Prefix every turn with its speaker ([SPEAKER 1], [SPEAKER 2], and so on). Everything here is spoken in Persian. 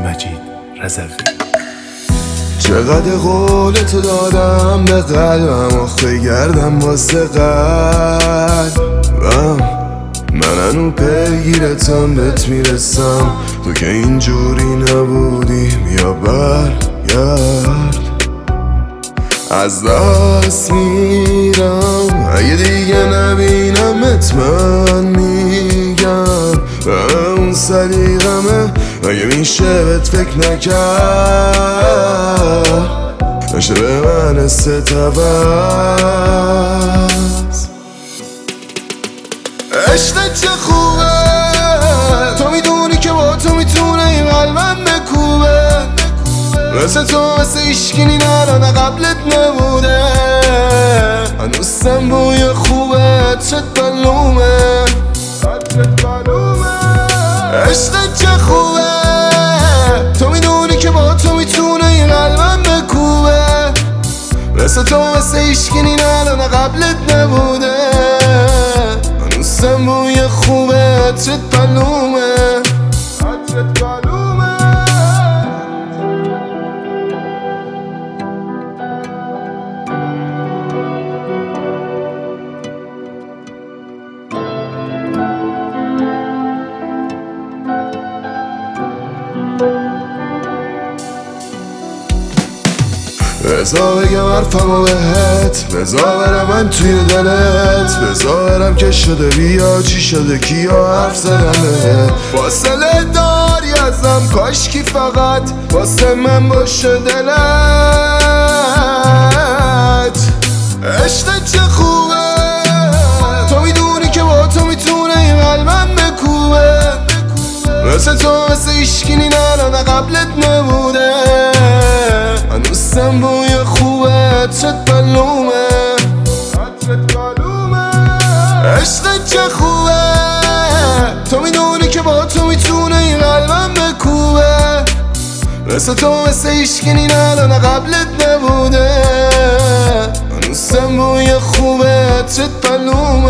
[SPEAKER 1] مجید رضوی.
[SPEAKER 2] چقدر قولتو دادم به قلبم، آخه گردم واسه قلبم. من هنو پیگیرتم بهت میرسم، تو که اینجوری نبودی بیا برگرد. از دست میرم اگه دیگه نبینمت، من میگم به اون صدیقمه. اگه میشه بهت فکر نکرد، نشه به من ستبست. عشق چه خوبه، تو میدونی که با تو میتونه این قلبم بکوبه. مثل تو مثل ایشگینی نه قبلت نبوده. هنوزم بوی خوبه، عطرت معلومه. عشق چه خوبه، تو میدونی که با تو میتونه این قلبم بکوبه. مثل تو مثل ایشگینی نه قبلت نبوده. هنوزم بوی خوبه، عطرت معلومه. بذار بگم حرفمو بهت، بذار برم من توی دلت، بذار برم که شده بیا چی شده کیا حرف زدم بهت. فاصله داری ازم کاشکی فقط واسه من باشه دلت. عشق چه خوبه، تو میدونی که با تو میتونه این قلبم بکوبه. مثل تو مثل ایشگینی نه قبلت نبوده. هنوزم بوی خوبه، عطرت معلومه. عشق چه خوبه، تو میدونی که با تو میتونه این قلبم بکوبه. مثل تو مثل ایشگینی نه قبلت نبوده. هنوزم بوی خوبه، عطرت معلومه.